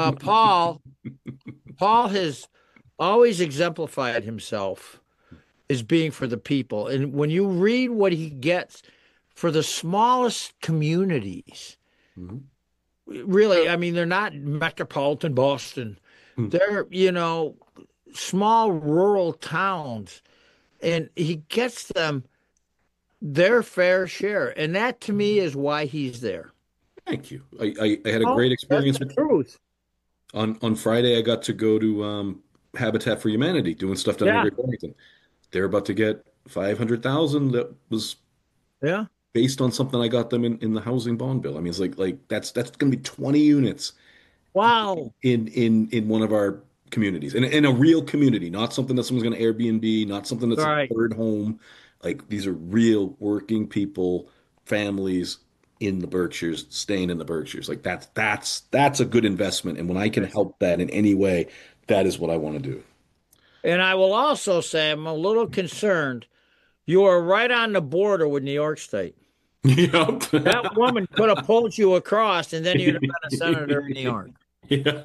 Paul has always exemplified himself as being for the people. And when you read what he gets for the smallest communities, Mhm. really, I mean, they're not metropolitan Boston. Mm. They're, small rural towns. And he gets them their fair share. And that to me is why he's there. Thank you. I had a Oh, great that's experience the with truth. on Friday. I got to go to Habitat for Humanity doing stuff down in Yeah. Great Barrington. They're about to get 500,000. That was Yeah. based on something I got them in the housing bond bill. I mean, it's like that's going to be 20 units Wow. in one of our communities, in a real community, not something that someone's going to Airbnb, not something that's a Right. third home. Like these are real working people, families in the Berkshires, staying in the Berkshires. Like that's a good investment. And when I can help that in any way, that is what I want to do. And I will also say I'm a little concerned. You are right on the border with New York State. Yep. That woman could have pulled you across, and then you'd have been a senator in New York. Yeah.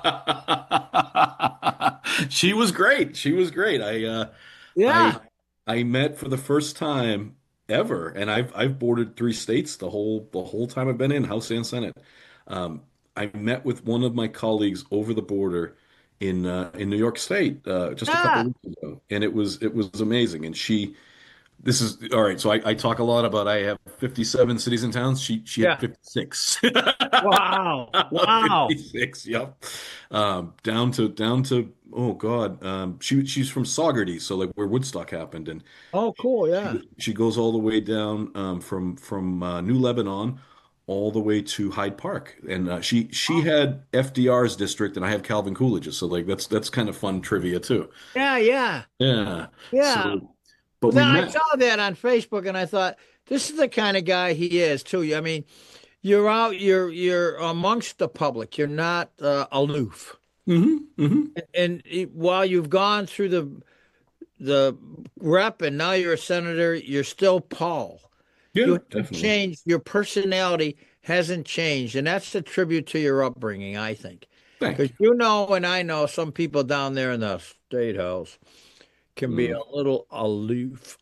She was great. She was great. Yeah. I met for the first time ever, and I've bordered 3 states the whole time I've been in House and Senate. Um, I met with one of my colleagues over the border in New York State just a couple Yeah. of weeks ago, and it was amazing. And she This is all right. So I talk a lot about I have 57 cities and towns. She had Yeah. 56. Wow. Wow. 56. Yep. Down to oh God. She's from Saugerty, so like where Woodstock happened, and Oh, cool. Yeah. she goes all the way down from New Lebanon all the way to Hyde Park, and she had FDR's district, and I have Calvin Coolidge's. So like that's kind of fun trivia too. Yeah. Yeah. Yeah. Yeah. So, but we Then I met. saw that on Facebook and I thought, this is the kind of guy he is too. I mean, you're out, you're amongst the public. You're not aloof. And while you've gone through the rep and now you're a senator, you're still Paul. Yeah, You haven't definitely. changed. Your personality hasn't changed, and that's a tribute to your upbringing, I think. Thank you. Because you know, and I know some people down there in the state house can be a little aloof.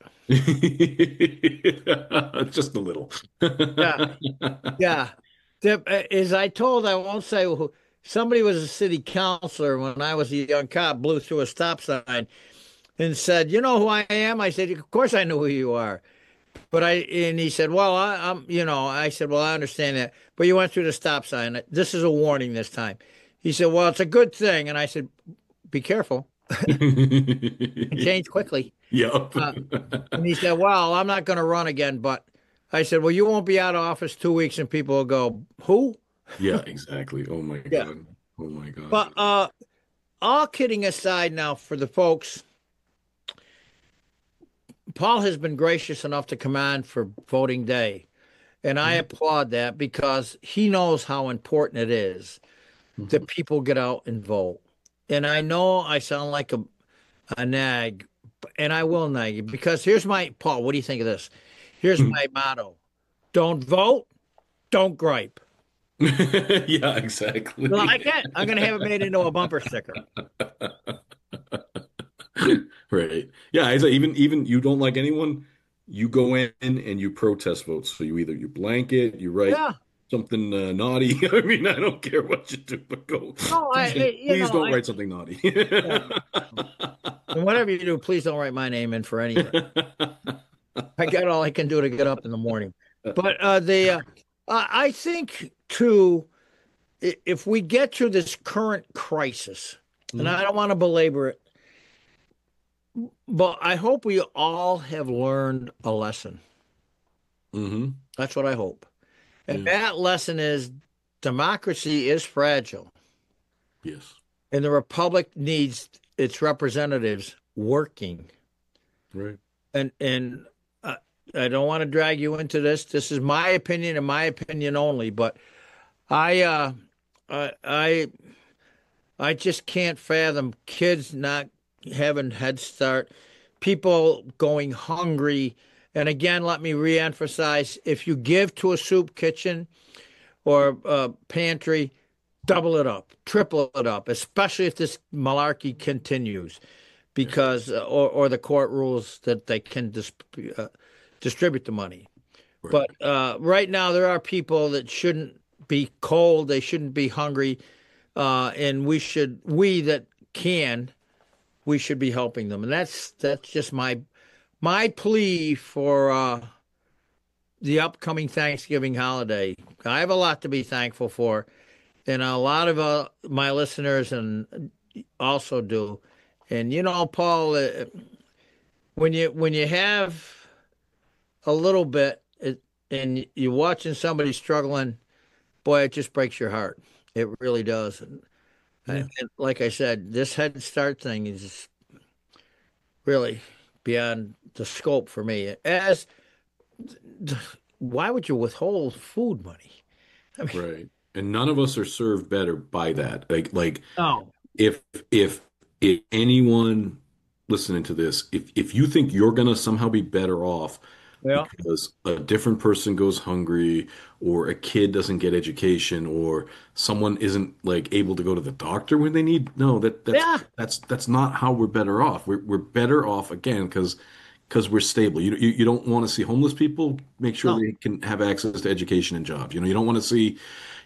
Just a little. Yeah, yeah. As I told, I won't say who. Somebody was a city councilor when I was a young cop, blew through a stop sign and said, "You know who I am?" I said, "Of course I know who you are." And he said, "Well, I'm, I said, "Well, I understand that, but you went through the stop sign. This is a warning this time." He said, "Well, it's a good thing." And I said, "Be careful. Change quickly." Yep. And he said, "Well, I'm not going to run again." But I said, "Well, you won't be out of office 2 weeks," and people will go, "Who?" Yeah, exactly. Oh my Yeah. God. Oh my God. But all kidding aside now for the folks, Paul has been gracious enough to come on for voting day. And I applaud that because he knows how important it is that people get out and vote. And I know I sound like a nag, and I will nag you because here's Paul, what do you think of this? Here's my motto. Don't vote, don't gripe. Yeah, exactly. You like it? I'm going to have it made into a bumper sticker. Right. Yeah, I say even you don't like anyone, you go in and you protest votes. So you blanket, you write Yeah. something naughty. I mean, I don't care what you do, but go. No, Please don't write something naughty. And whatever you do, please don't write my name in for anything. I got all I can do to get up in the morning. But I think too, if we get through this current crisis, and I don't want to belabor it, but I hope we all have learned a lesson. Mm-hmm. That's what I hope. And that lesson is democracy is fragile. Yes. And the republic needs its representatives working. Right. And I don't want to drag you into this. This is my opinion and my opinion only. But I just can't fathom kids not having Head Start, people going hungry. And again, let me reemphasize: if you give to a soup kitchen or a pantry, double it up, triple it up, especially if this malarkey continues, because or the court rules that they can distribute the money. Right. But right now, there are people that shouldn't be cold, they shouldn't be hungry, and we should be helping them, and that's just my plea for the upcoming Thanksgiving holiday. I have a lot to be thankful for, and a lot of my listeners and also do. And Paul, when you have a little bit and you're watching somebody struggling, boy, it just breaks your heart. It really does. And like I said, this Head Start thing is really beyond the scope for me. Why would you withhold food money? I mean, right. And none of us are served better by that. Like no. If anyone listening to this, if you think you're gonna somehow be better off because a different person goes hungry, or a kid doesn't get education, or someone isn't like able to go to the doctor when they need, that's not how we're better off. We're better off again because we're stable. You don't want to see homeless people. Make sure they can have access to education and jobs. You don't want to see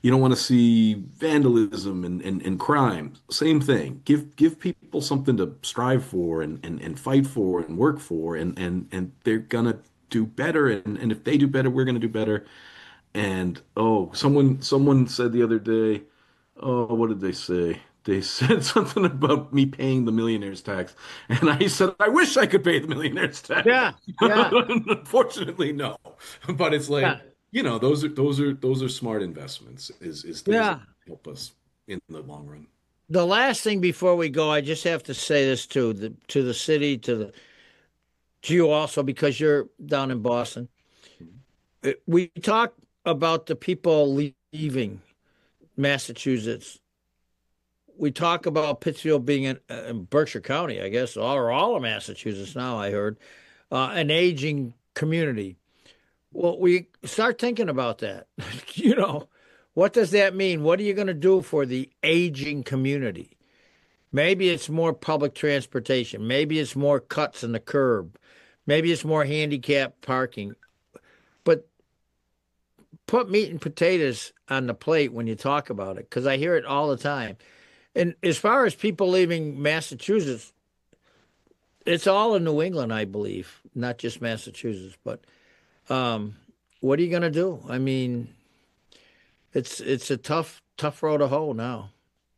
you don't want to see vandalism and crime. Same thing. Give people something to strive for and fight for and work for, and they're gonna do better. And if they do better, we're gonna do better. And oh, someone said the other day, oh, what did they say? They said something about me paying the millionaire's tax, and I said, I wish I could pay the millionaire's tax. Yeah, yeah. Unfortunately, no. But it's like, Yeah. those are smart investments. Is things Yeah. that help us in the long run. The last thing before we go, I just have to say this to the city, to you also, because you're down in Boston. We talk about the people leaving Massachusetts. We talk about Pittsfield being in Berkshire County, I guess, or all of Massachusetts now, I heard, an aging community. Well, we start thinking about that. What does that mean? What are you going to do for the aging community? Maybe it's more public transportation. Maybe it's more cuts in the curb. Maybe it's more handicap parking. But put meat and potatoes on the plate when you talk about it, because I hear it all the time. And as far as people leaving Massachusetts, it's all in New England, I believe, not just Massachusetts. But what are you going to do? I mean, it's a tough road to hoe now.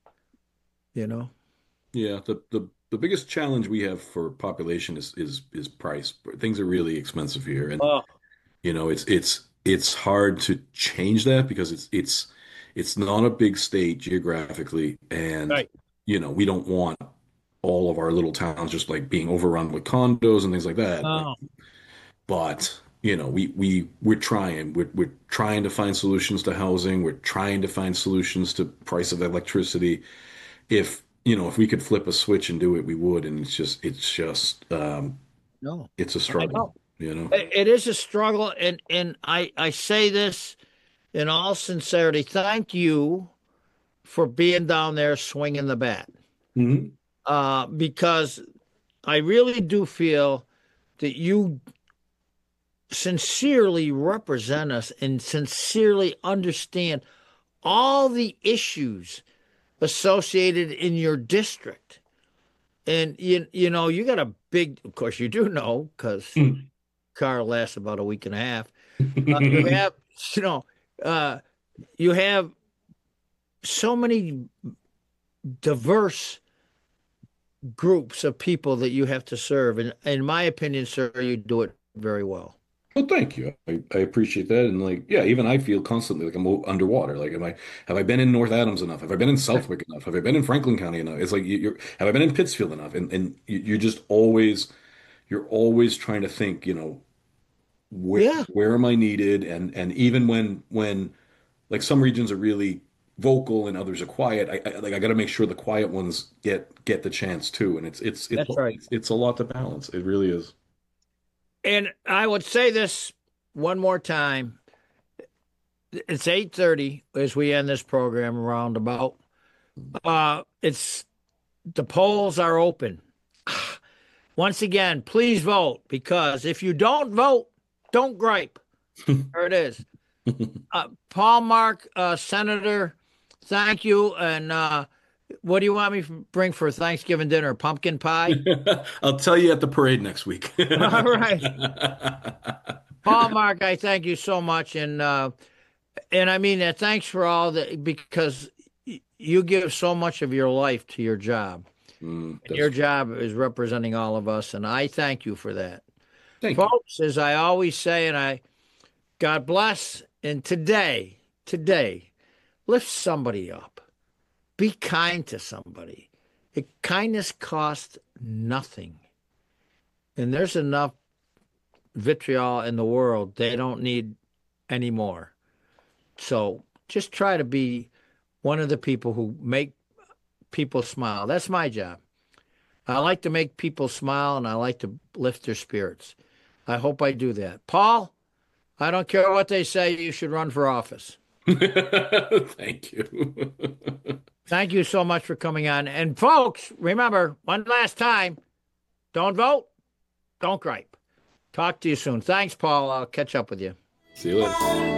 Yeah, the biggest challenge we have for population is price. Things are really expensive here, and it's hard to change that because it's not a big state geographically, and Right. We don't want all of our little towns just like being overrun with condos and things like that. Oh. But we're trying. We're trying to find solutions to housing. We're trying to find solutions to price of electricity. If we could flip a switch and do it, we would. And it's just No. it's a struggle. It is a struggle, and I say this in all sincerity. Thank you for being down there swinging the bat, because I really do feel that you sincerely represent us and sincerely understand all the issues associated in your district. And you got a big, of course you do know, because car lasts about a week and a half. You have so many diverse groups of people that you have to serve. And in my opinion, sir, you do it very well. Well, thank you. I appreciate that. And even I feel constantly like I'm underwater. Like, have I been in North Adams enough? Have I been in Southwick enough? Have I been in Franklin County enough? It's like, have I been in Pittsfield enough? And you're just always trying to think, where am I needed? And even when like some regions are really vocal and others are quiet, I got to make sure the quiet ones get the chance too. And it's That's right. It's a lot to balance. It really is. And I would say this one more time. It's 8:30 as we end this program roundabout. It's the polls are open. Once again, please vote, because if you don't vote, don't gripe. There it is. Paul Mark, Senator, thank you. And what do you want me to bring for Thanksgiving dinner? Pumpkin pie? I'll tell you at the parade next week. All right. Paul Mark, I thank you so much. And I mean that. Thanks for all that, because you give so much of your life to your job. And your job is representing all of us, and I thank you for that. Folks, as I always say, and God bless, and today, lift somebody up. Be kind to somebody. Kindness costs nothing. And there's enough vitriol in the world. They don't need any more. So just try to be one of the people who make people smile. That's my job. I like to make people smile, and I like to lift their spirits. I hope I do that. Paul, I don't care what they say, you should run for office. Thank you. Thank you so much for coming on. And folks, remember, one last time, don't vote, don't gripe. Talk to you soon. Thanks, Paul. I'll catch up with you. See you later.